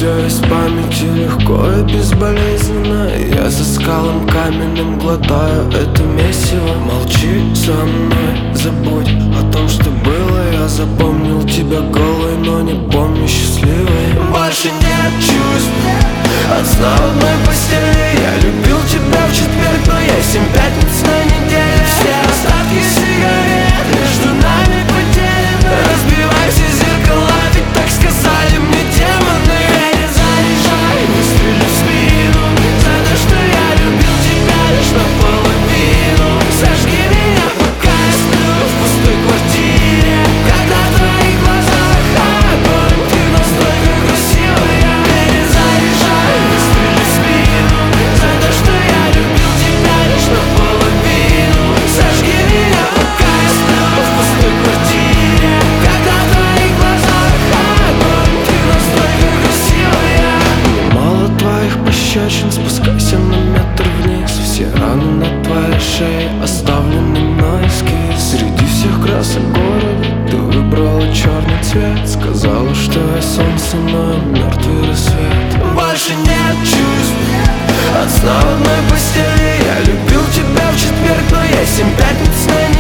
все из памяти легко и безболезненно. Я за скалом каменным глотаю это месиво. Молчи со мной, забудь о том, что было. Я запомнил тебя голой, но не помню счастливой. Больше нет чувств от сна в одной постели. Я любил тебя в четверг, но есть 7 пятниц на неделе. Все остатки сигарет между нами потеряны. Разбивай все зеркала, ведь так сказали мне демоны. Перезаряжай, выстрели в спину за то, что я любил тебя лишь наполовину. Сожги меня, пока я сплю в пустой квартире. Когда в твоих глазах огонь, ты настолько красивая. Перезаряжай, выстрели в спину за то, что я любил тебя лишь наполовину. Сожги меня, пока я сплю в пустой квартире. Когда в твоих глазах огонь, ты настолько красивая. Мало твоих пощечин, спускайся на метр вниз. Все раны на твоей шее оставлены мной эскиз. Среди всех красок города ты выбрала черный цвет. Сказала, что я солнце, но я мертвый рассвет. Больше нет чувств от сна в одной постели. Я любил тебя в четверг, но есть 7 пятниц на неделе.